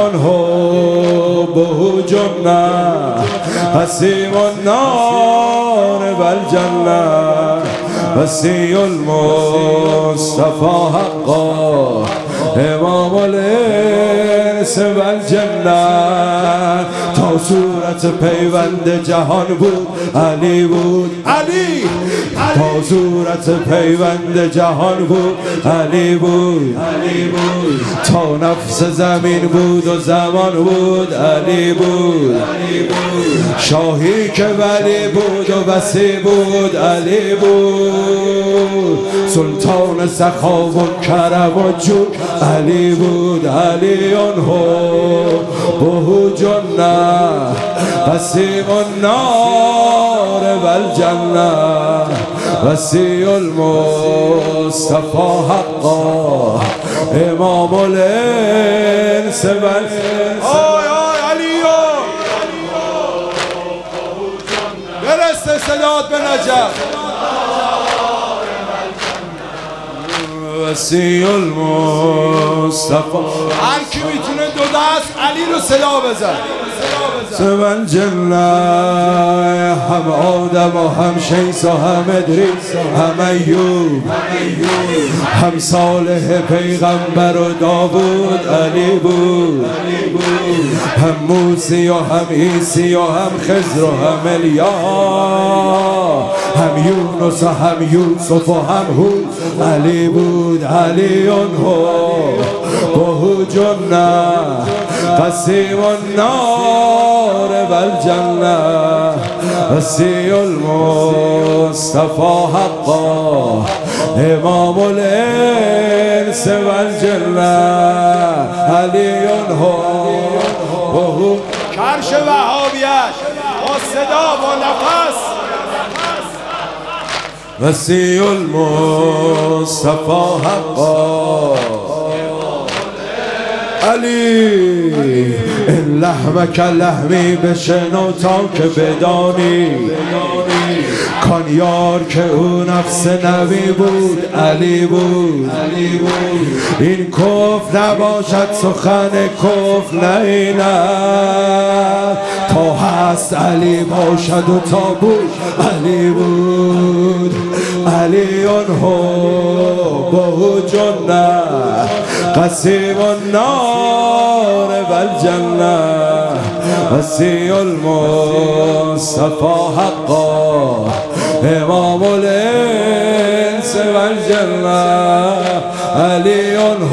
حبه جنة حسيم النار والجنة وسيع المصطفى حقا امام الانس والجنة تا صورت پیوند جهان بود علی بود علی تا صورت پیوند جهان بود علی بود تا نفس زمین بود و زمان بود علی بود شاهی که ولی بود و وسیع بود علی بود سلطان سخا و کرم و جود علی بود علی حبه جنة حسيم النار والجنة وسيع المصطفى حقا امام الانس والجنة علی برست صدات به نجف وسیع المصطفى هر کی میتونه دو دست علی رو صدا بزن سوال جنة هم آدم و هم شیس و هم ادریس هم ایوب هم صالح پیغمبر و داوود علی بود هم موسی و هم عیسی و هم خضر و هم الیا هم یونس و هم یوسف و هم هود علی بود علی حبه جنة حسيم النار والجنة وسيع المصطفى حقا امام الانس والجنة علی حبه کرش وهابیت با صدا با نفس وسیع المصطفى حقا علی این لحمک لحمی بشنو تا که بدانی کان یار که او نفس نبی بود علی بود این کفر نباشد سخن کفر نیند تا هست علی باشد و تا بود علی بود علی حبه جنة حسيم النار والجنة وسيع المصطفى حقا امام الانس والجنة علی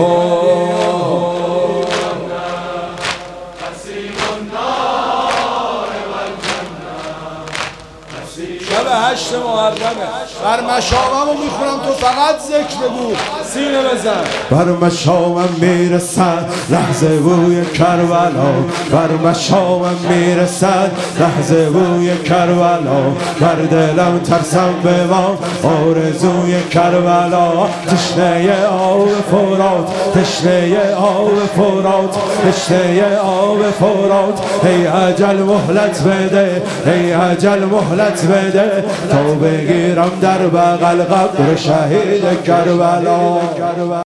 شب 8 محرمه بر مشامم رو میخونم تو فقط ذکر بگو سینه بزن بر مشامم میرسد لحظه بوی کربلا بر مشامم میرسد لحظه بوی کربلا بر دلم ترسم بمان آرزوی کربلا تشنه آب فرات تشنه آب فرات تشنه آب فرات ای اجل مهلت بده ای اجل مهلت بده تا بگیرم در بغل قبر شهید کربلا